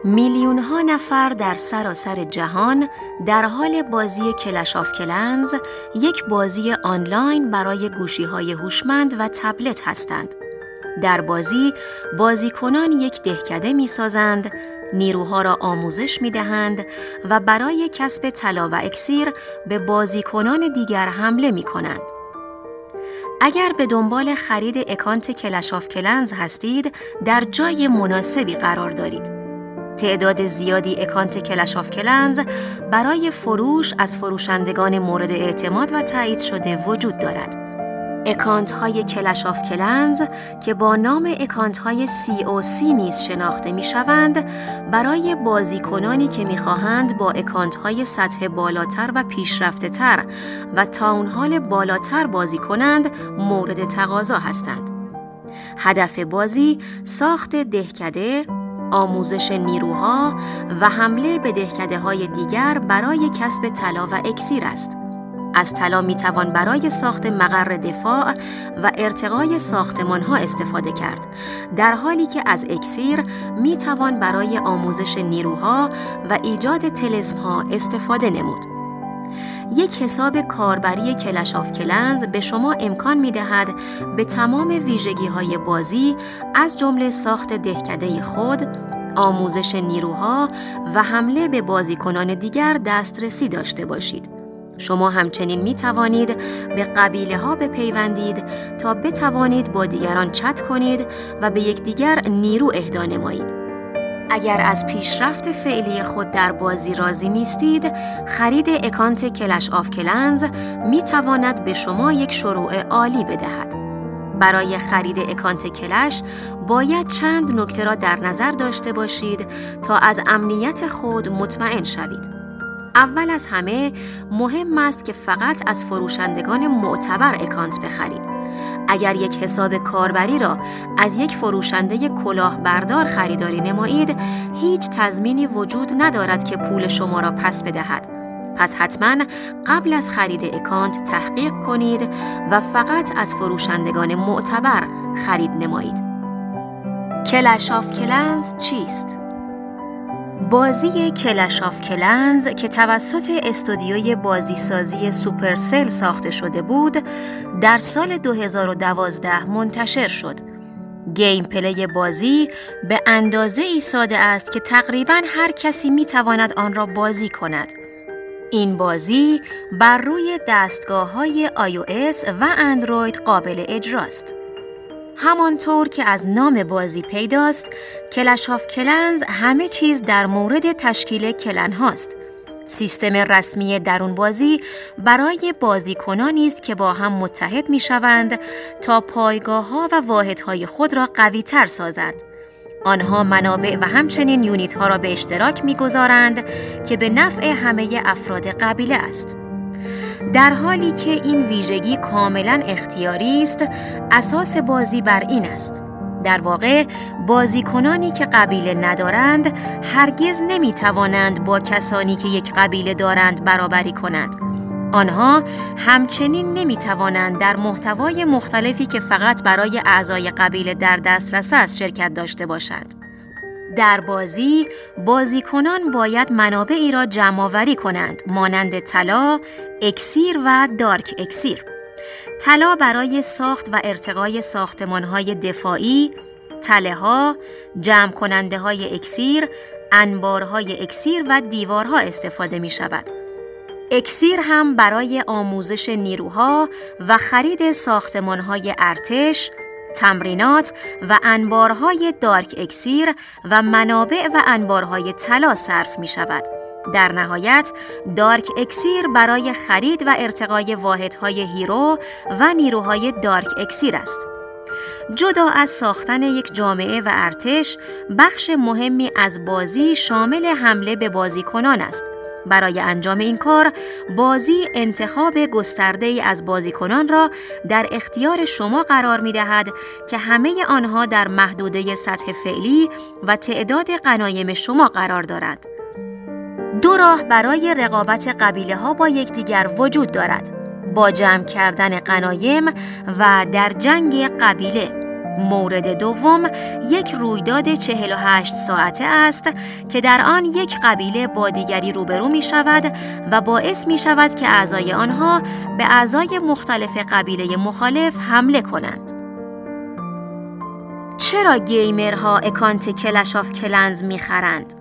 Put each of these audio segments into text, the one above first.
میلیون ها نفر در سراسر جهان در حال بازی کلش آف کلنز، یک بازی آنلاین برای گوشی‌های هوشمند و تبلت هستند. در بازی، بازیکنان یک دهکده می‌سازند، نیروها را آموزش می‌دهند و برای کسب طلا و اکسیر به بازیکنان دیگر حمله می‌کنند. اگر به دنبال خرید اکانت کلش آف کلنز هستید، در جای مناسبی قرار دارید. تعداد زیادی اکانت کلش آف کلنز برای فروش از فروشندگان مورد اعتماد و تایید شده وجود دارد. اکانت های کلش آف کلنز که با نام اکانت های COC نیز شناخته می شوند، برای بازیکنانی که می خواهند با اکانت های سطح بالاتر و پیشرفته تر و تاون هال بالاتر بازی کنند مورد تقاضا هستند. هدف بازی ساخت دهکده، آموزش نیروها و حمله به دهکده‌های دیگر برای کسب طلا و اکسیر است. از طلا می‌توان برای ساخت مقر دفاع و ارتقای ساختمان‌ها استفاده کرد، در حالی که از اکسیر می‌توان برای آموزش نیروها و ایجاد طلسم‌ها استفاده نمود. یک حساب کاربری کلش آف کلنز به شما امکان می‌دهد به تمام ویژگی‌های بازی از جمله ساخت دهکده خود، آموزش نیروها و حمله به بازیکنان دیگر دسترسی داشته باشید. شما همچنین می‌توانید به قبیله‌ها بپیوندید تا بتوانید با دیگران چت کنید و به یکدیگر نیرو اهدا نمایید. اگر از پیشرفت فعلی خود در بازی راضی نیستید، خرید اکانت کلش آف کلنز می‌تواند به شما یک شروع عالی بدهد. برای خرید اکانت کلش باید چند نکته را در نظر داشته باشید تا از امنیت خود مطمئن شوید. اول از همه مهم است که فقط از فروشندگان معتبر اکانت بخرید. اگر یک حساب کاربری را از یک فروشنده کلاهبردار خریداری نمایید، هیچ تضمینی وجود ندارد که پول شما را پس بدهد. پس حتما قبل از خرید اکانت تحقیق کنید و فقط از فروشندگان معتبر خرید نمایید. کلش آف کلنز چیست؟ بازی کلش آف کلنز که توسط استودیوی بازیسازی سوپرسل ساخته شده بود، در سال 2012 منتشر شد. گیم پلی بازی به اندازه‌ای ساده است که تقریباً هر کسی می‌تواند آن را بازی کند. این بازی بر روی دستگاه‌های iOS و اندروید قابل اجراست. همانطور که از نام بازی پیداست، کلش آف کلنز همه چیز در مورد تشکیل کلن هاست. سیستم رسمی درون بازی برای بازیکنانی است که با هم متحد می شوند تا پایگاه‌ها و واحدهای خود را قوی تر سازند. آنها منابع و همچنین یونیت ها را به اشتراک می گذارند که به نفع همه افراد قبیله است. در حالی که این ویژگی کاملا اختیاری است، اساس بازی بر این است. در واقع بازیکنانی که قبیله ندارند هرگز نمی توانند با کسانی که یک قبیله دارند برابری کنند. آنها همچنین نمی توانند در محتوای مختلفی که فقط برای اعضای قبیله در دسترس است شرکت داشته باشند. در بازی، بازیکنان باید منابعی را جمع‌آوری کنند، مانند طلا، اکسیر و دارک اکسیر. طلا برای ساخت و ارتقای ساختمان‌های دفاعی، تله‌ها، جمع کننده‌های اکسیر، انبارهای اکسیر و دیوارها استفاده می‌شود. اکسیر هم برای آموزش نیروها و خرید ساختمان‌های ارتش، تمرینات و انبارهای دارک اکسیر و منابع و انبارهای طلا صرف می شود. در نهایت، دارک اکسیر برای خرید و ارتقای واحدهای هیرو و نیروهای دارک اکسیر است. جدا از ساختن یک جامعه و ارتش، بخش مهمی از بازی شامل حمله به بازیکنان است. برای انجام این کار، بازی انتخاب گسترده‌ای از بازیکنان را در اختیار شما قرار می‌دهد که همه آنها در محدوده سطح فعلی و تعداد غنایم شما قرار دارند. دو راه برای رقابت قبیله‌ها با یکدیگر وجود دارد: با جمع کردن غنایم و در جنگ قبیله. مورد دوم یک رویداد 48 ساعته است که در آن یک قبیله با دیگری روبرو می شود و باعث می شود که اعضای آنها به اعضای مختلف قبیله مخالف حمله کنند. چرا گیمرها اکانت کلش آف کلنز می خرند؟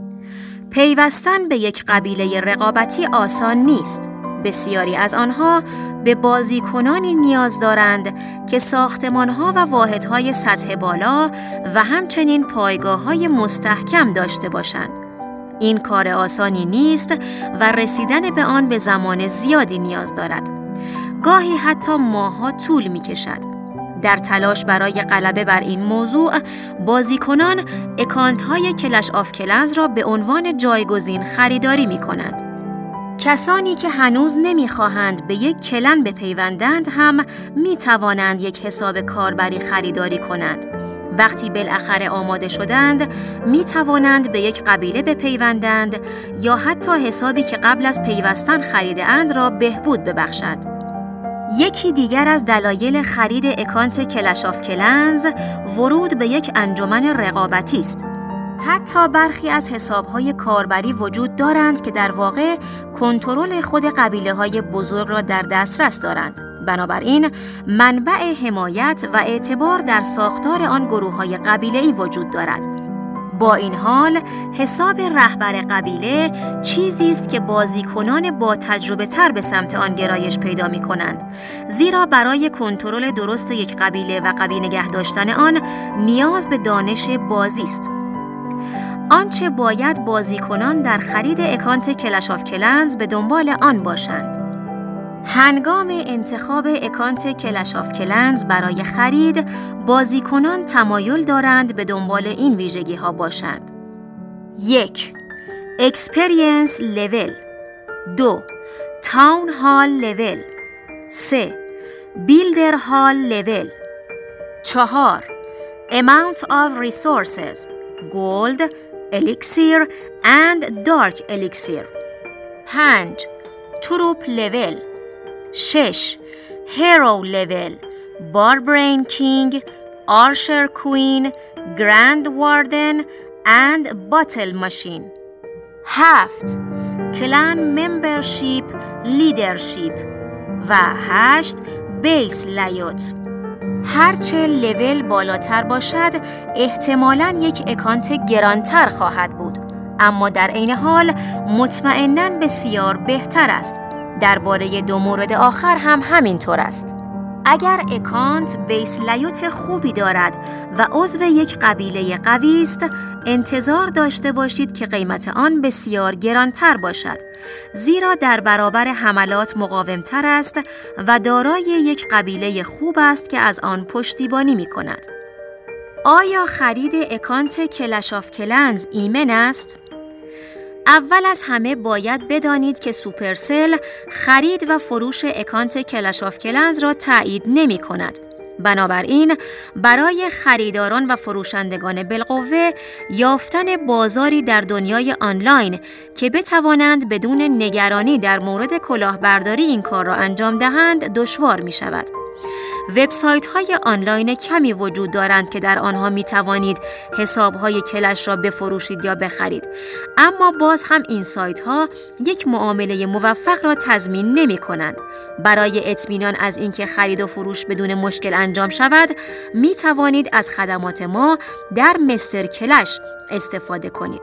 پیوستن به یک قبیله رقابتی آسان نیست. بسیاری از آنها به بازیکنانی نیاز دارند که ساختمان‌ها و واحدهای سطح بالا و همچنین پایگاه‌های مستحکم داشته باشند. این کار آسانی نیست و رسیدن به آن به زمان زیادی نیاز دارد. گاهی حتی ماه‌ها طول می‌کشد. در تلاش برای غلبه بر این موضوع، بازیکنان اکانت‌های کلش آف کلنز را به عنوان جایگزین خریداری می‌کنند. کسانی که هنوز نمی‌خواهند به یک کلن بپیوندند هم می‌توانند یک حساب کاربری خریداری کنند. وقتی بالاخره آماده شدند، می‌توانند به یک قبیله بپیوندند یا حتی حسابی که قبل از پیوستن خریده‌اند را بهبود ببخشند. یکی دیگر از دلایل خرید اکانت کلش آف کلنز ورود به یک انجمن رقابتی است. حتی برخی از حساب‌های کاربری وجود دارند که در واقع کنترل خود قبیله‌های بزرگ را در دسترس دارند. بنابراین منبع حمایت و اعتبار در ساختار آن گروه‌های قبیله‌ای وجود دارد. با این حال حساب رهبر قبیله چیزی است که بازیکنان با تجربه تر به سمت آن گرایش پیدا می کنند، زیرا برای کنترل درست یک قبیله و قوی نگه داشتن آن نیاز به دانش بازی است. آنچه باید بازیکنان در خرید اکانت کلش آف کلنز به دنبال آن باشند. هنگام انتخاب اکانت کلش آف کلنز برای خرید، بازیکنان تمایل دارند به دنبال این ویژگی ها باشند. 1. Experience Level 2. Town Hall Level 3. Builder Hall Level 4. Amount of Resources Gold, Elixir and Dark Elixir 5. Troop Level 6. Hero Level Barbarian King, Archer Queen, Grand Warden and Battle Machine 7. Clan Membership Leadership و 8. Base Layout. هرچه لول بالاتر باشد، احتمالاً یک اکانت گرانتر خواهد بود، اما در عین حال مطمئناً بسیار بهتر است. درباره دو مورد آخر هم همینطور است. اگر اکانت بیس لیوت خوبی دارد و عضو یک قبیله قوی است، انتظار داشته باشید که قیمت آن بسیار گرانتر باشد، زیرا در برابر حملات مقاومتر است و دارای یک قبیله خوب است که از آن پشتیبانی می کند. آیا خرید اکانت کلش آف کلنز ایمن است؟ اول از همه باید بدانید که سوپرسل خرید و فروش اکانت کلش آف کلنز را تایید نمی کند. بنابراین برای خریداران و فروشندگان بالقوه یافتن بازاری در دنیای آنلاین که بتوانند بدون نگرانی در مورد کلاهبرداری این کار را انجام دهند دشوار می شود. وبسایت‌های آنلاین کمی وجود دارند که در آنها می توانید حساب‌های کلش را بفروشید یا بخرید، اما باز هم این سایت‌ها یک معامله موفق را تضمین نمی کنند. برای اطمینان از اینکه خرید و فروش بدون مشکل انجام شود، می توانید از خدمات ما در مستر کلش استفاده کنید.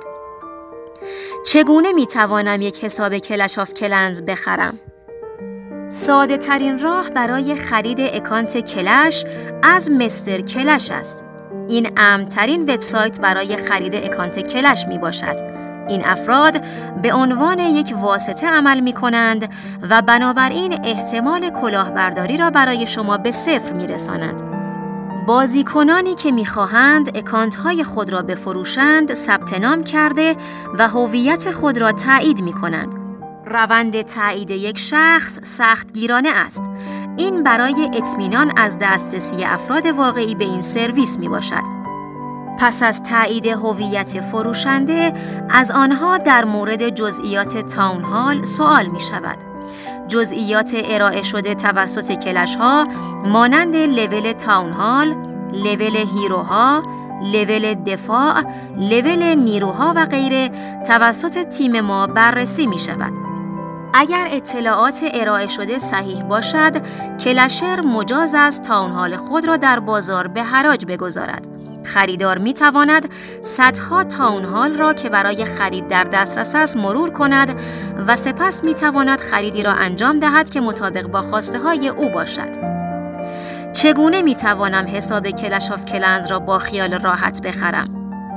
چگونه می توانم یک حساب کلش آف کلنز بخرم؟ ساده ترین راه برای خرید اکانت کلش از مستر کلش است. این امن‌ترین وبسایت برای خرید اکانت کلش می باشد. این افراد به عنوان یک واسطه عمل می کنند و بنابراین احتمال کلاهبرداری را برای شما به صفر می رسانند. بازیکنانی که می خواهند اکانت‌های خود را بفروشند ثبت نام کرده و هویت خود را تایید می کنند. روند تایید یک شخص سختگیرانه است. این برای اطمینان از دسترسی افراد واقعی به این سرویس می باشد. پس از تایید هویت فروشنده، از آنها در مورد جزئیات تاون هال سوال می شود. جزئیات ارائه شده توسط کلش ها مانند لول تاون هال، لول هیروها، لول دفاع، لول نیروها و غیره توسط تیم ما بررسی می شود. اگر اطلاعات ارائه شده صحیح باشد، کلشر مجاز است تاونهال خود را در بازار به حراج بگذارد. خریدار می تواند صدها تاونهال را که برای خرید در دسترس است مرور کند و سپس می تواند خریدی را انجام دهد که مطابق با خواسته های او باشد. چگونه می توانم حساب کلش آف کلنز را با خیال راحت بخرم؟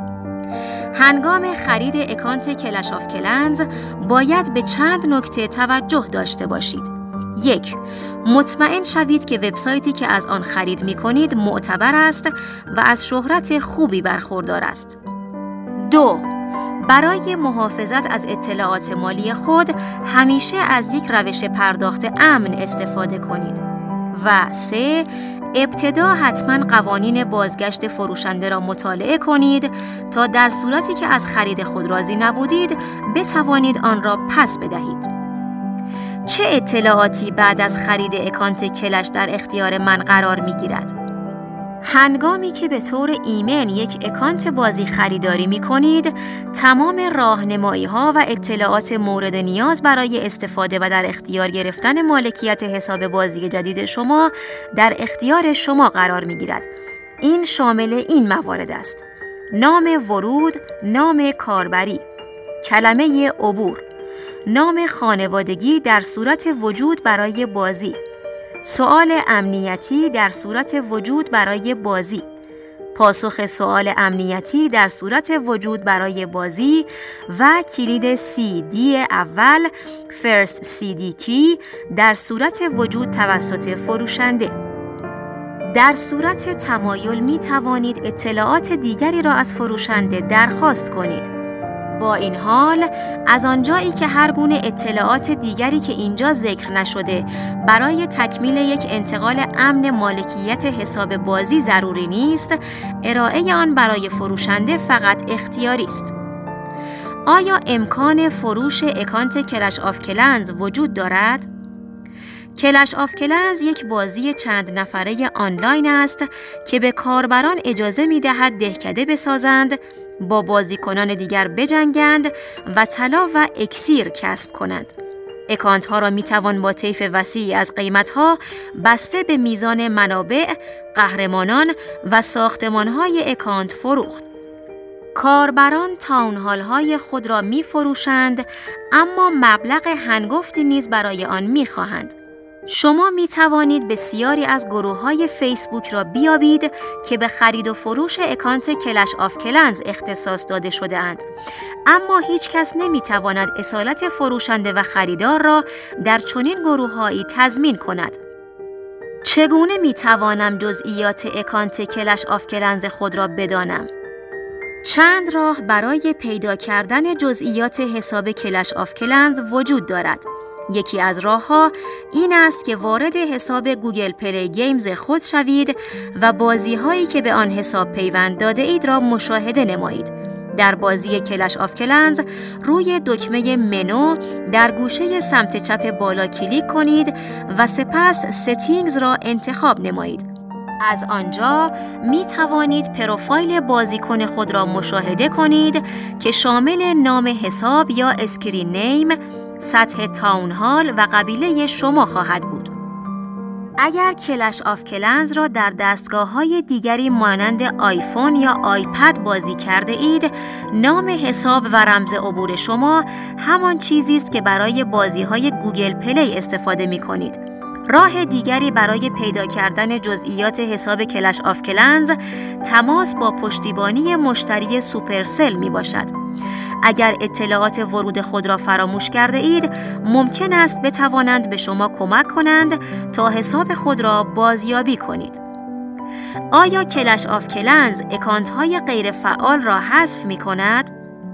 هنگام خرید اکانت کلش آف کلنز باید به چند نکته توجه داشته باشید. 1. مطمئن شوید که وبسایتی که از آن خرید می کنید معتبر است و از شهرت خوبی برخوردار است. 2. برای محافظت از اطلاعات مالی خود همیشه از یک روش پرداخت امن استفاده کنید. و 3. ابتدا حتما قوانین بازگشت فروشنده را مطالعه کنید تا در صورتی که از خرید خود راضی نبودید بتوانید آن را پس بدهید. چه اطلاعاتی بعد از خرید اکانت کلش در اختیار من قرار می گیرد؟ هنگامی که به طور ایمن یک اکانت بازی خریداری می کنید، تمام راهنمایی ها و اطلاعات مورد نیاز برای استفاده و در اختیار گرفتن مالکیت حساب بازی جدید شما در اختیار شما قرار می گیرد. این شامل این موارد است: نام ورود، نام کاربری، کلمه عبور، نام خانوادگی در صورت وجود برای بازی، سؤال امنیتی در صورت وجود برای بازی، پاسخ سؤال امنیتی در صورت وجود برای بازی و کلید CD اول First CD Key در صورت وجود توسط فروشنده. در صورت تمایل می توانید اطلاعات دیگری را از فروشنده درخواست کنید. با این حال، از آنجایی که هر گونه اطلاعات دیگری که اینجا ذکر نشده برای تکمیل یک انتقال امن مالکیت حساب بازی ضروری نیست، ارائه آن برای فروشنده فقط اختیاری است. آیا امکان فروش اکانت کلش آف کلنز وجود دارد؟ کلش آف کلنز یک بازی چند نفره آنلاین است که به کاربران اجازه می دهد دهکده بسازند، با بازیکنان دیگر بجنگند و طلا و اکسیر کسب کنند. اکانت ها را می توان با طیف وسیعی از قیمت ها بسته به میزان منابع، قهرمانان و ساختمان های اکانت فروخت. کاربران تاونهال های خود را می فروشند، اما مبلغ هنگفتی نیز برای آن می خواهند. شما می توانید بسیاری از گروه‌های فیسبوک را بیابید که به خرید و فروش اکانت کلش آف کلنز اختصاص داده شده اند، اما هیچ کس نمی تواند اصالت فروشنده و خریدار را در چنین گروه‌هایی تضمین کند. چگونه می توانم جزئیات اکانت کلش آف کلنز خود را بدانم؟ چند راه برای پیدا کردن جزئیات حساب کلش آف کلنز وجود دارد. یکی از راه‌ها این است که وارد حساب گوگل پلی گیمز خود شوید و بازی‌هایی که به آن حساب پیوند داده اید را مشاهده نمایید. در بازی کلش آف کلنز روی دکمه منو در گوشه سمت چپ بالا کلیک کنید و سپس ستینگز را انتخاب نمایید. از آنجا می توانید پروفایل بازیکن خود را مشاهده کنید که شامل نام حساب یا اسکرین نیم، سطح تاونهال و قبیله شما خواهد بود. اگر کلش آف کلنز را در دستگاه‌های دیگری مانند آیفون یا آیپد بازی کرده اید، نام حساب و رمز عبور شما همان چیزی است که برای بازی‌های گوگل پلی استفاده می‌کنید. راه دیگری برای پیدا کردن جزئیات حساب کلش آف کلنز تماس با پشتیبانی مشتری سوپرسل می باشد. اگر اطلاعات ورود خود را فراموش کرده اید، ممکن است بتوانند به شما کمک کنند تا حساب خود را بازیابی کنید. آیا کلش آف کلنز اکانت‌های غیر فعال را حذف می کند؟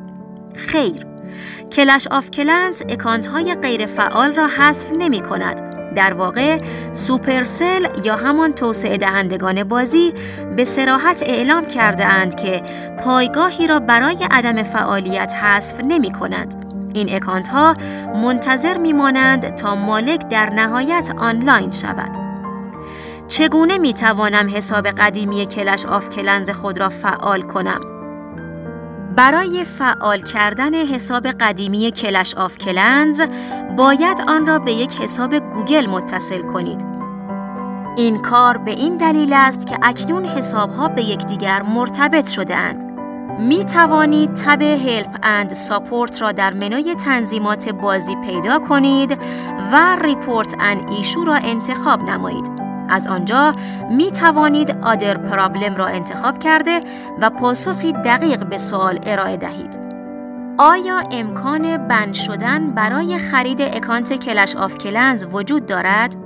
خیر، کلش آف کلنز اکانت‌های غیر فعال را حذف نمی کند. در واقع سوپرسل یا همان توسعه دهندگان بازی به صراحت اعلام کرده اند که پایگاهی را برای عدم فعالیت حذف نمی کنند. این اکانت ها منتظر می مانند تا مالک در نهایت آنلاین شود. چگونه می توانم حساب قدیمی کلش آف کلنز خود را فعال کنم؟ برای فعال کردن حساب قدیمی کلش آف کلنز باید آن را به یک حساب گوگل متصل کنید. این کار به این دلیل است که اکنون حساب‌ها به یکدیگر مرتبط شده‌اند. می توانید تب هلپ اند ساپورت را در منوی تنظیمات بازی پیدا کنید و ریپورت ان ایشو را انتخاب نمایید. از آنجا می توانید آدر پرابلم را انتخاب کرده و پاسخی دقیق به سوال ارائه دهید. آیا امکان بند شدن برای خرید اکانت کلش آف کلنز وجود دارد؟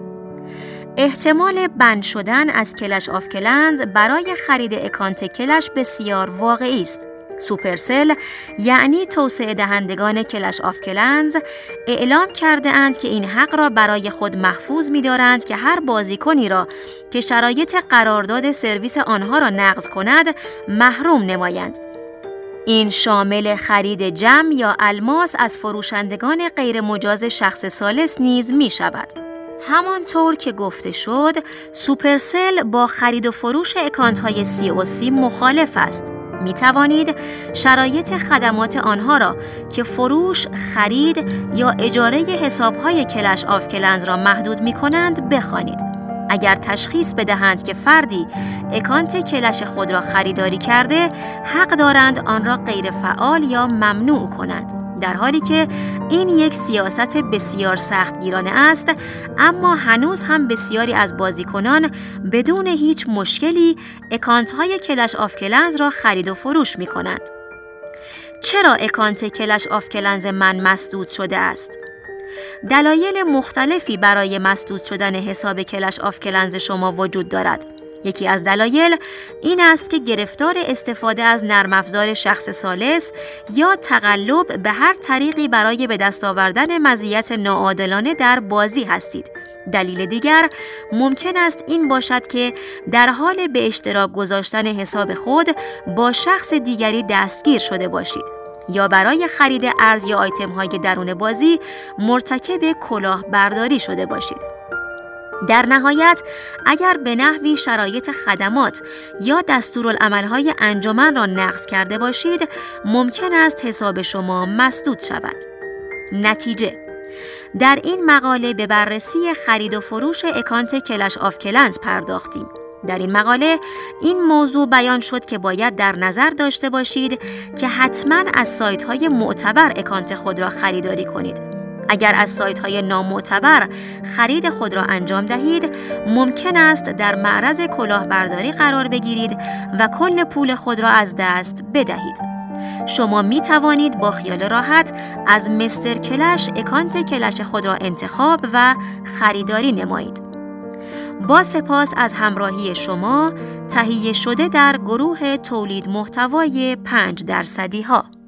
احتمال بند شدن از کلش آف کلنز برای خرید اکانت کلش بسیار واقعی است. سوپرسل یعنی توسعه دهندگان کلش آف کلنز اعلام کرده اند که این حق را برای خود محفوظ می دارند که هر بازیکنی را که شرایط قرارداد سرویس آنها را نقض کند محروم نمایند. این شامل خرید جم یا الماس از فروشندگان غیر مجاز شخص ثالث نیز می شود. همانطور که گفته شد، سوپرسل با خرید و فروش اکانت‌های COC مخالف است. می توانید شرایط خدمات آنها را که فروش، خرید یا اجاره حساب‌های کلش آف کلنز را محدود می کنند بخوانید. اگر تشخیص بدهند که فردی اکانت کلش خود را خریداری کرده، حق دارند آن را غیر فعال یا ممنوع کنند. در حالی که این یک سیاست بسیار سختگیرانه است، اما هنوز هم بسیاری از بازیکنان بدون هیچ مشکلی اکانت‌های کلش آف کلنز را خرید و فروش می‌کنند. چرا اکانت کلش آف کلنز من مسدود شده است؟ دلایل مختلفی برای مسدود شدن حساب کلش آف کلنز شما وجود دارد. یکی از دلایل این است که گرفتار استفاده از نرم افزار شخص ثالث یا تقلب به هر طریقی برای به دست آوردن مزیت ناعادلانه در بازی هستید. دلیل دیگر ممکن است این باشد که در حال به اشتراک گذاشتن حساب خود با شخص دیگری دستگیر شده باشید یا برای خرید ارز یا آیتم های درون بازی مرتکب کلاهبرداری شده باشید. در نهایت، اگر به نحوی شرایط خدمات یا دستورالعمل‌های انجمن را نقض کرده باشید، ممکن است حساب شما مسدود شود. نتیجه: در این مقاله به بررسی خرید و فروش اکانت کلش آف کلنز پرداختیم. در این مقاله این موضوع بیان شد که باید در نظر داشته باشید که حتماً از سایت‌های معتبر اکانت خود را خریداری کنید. اگر از سایت‌های نامعتبر خرید خود را انجام دهید، ممکن است در معرض کلاهبرداری قرار بگیرید و کل پول خود را از دست بدهید. شما می توانید با خیال راحت از مستر کلش اکانت کلش خود را انتخاب و خریداری نمایید. با سپاس از همراهی شما، تهیه شده در گروه تولید محتوای 5% ها.